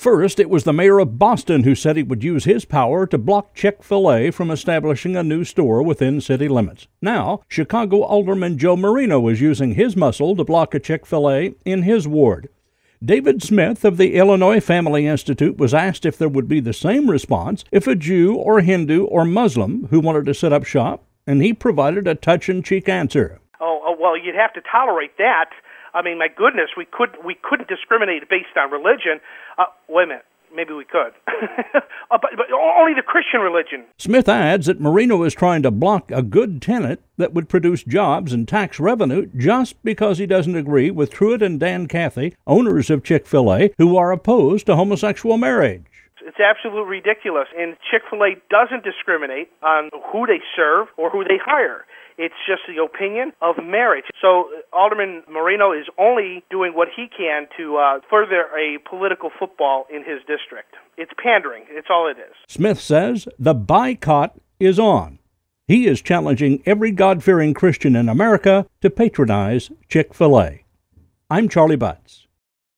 First, it was the mayor of Boston who said he would use his power to block Chick-fil-A from establishing a new store within city limits. Now, Chicago Alderman Joe Marino is using his muscle to block a Chick-fil-A in his ward. David Smith of the Illinois Family Institute was asked if there would be the same response if a Jew or Hindu or Muslim who wanted to set up shop, and he provided a touch-in-cheek answer. Well, you'd have to tolerate that. I mean, my goodness, we couldn't discriminate based on religion. Wait a minute. Maybe we could. but only the Christian religion. Smith adds that Marino is trying to block a good tenant that would produce jobs and tax revenue just because he doesn't agree with Truett and Dan Cathy, owners of Chick-fil-A, who are opposed to homosexual marriage. It's absolutely ridiculous. And Chick-fil-A doesn't discriminate on who they serve or who they hire. It's just the opinion of marriage. So Alderman Marino is only doing what he can to further a political football in his district. It's pandering. It's all it is. Smith says the boycott is on. He is challenging every God-fearing Christian in America to patronize Chick-fil-A. I'm Charlie Butts.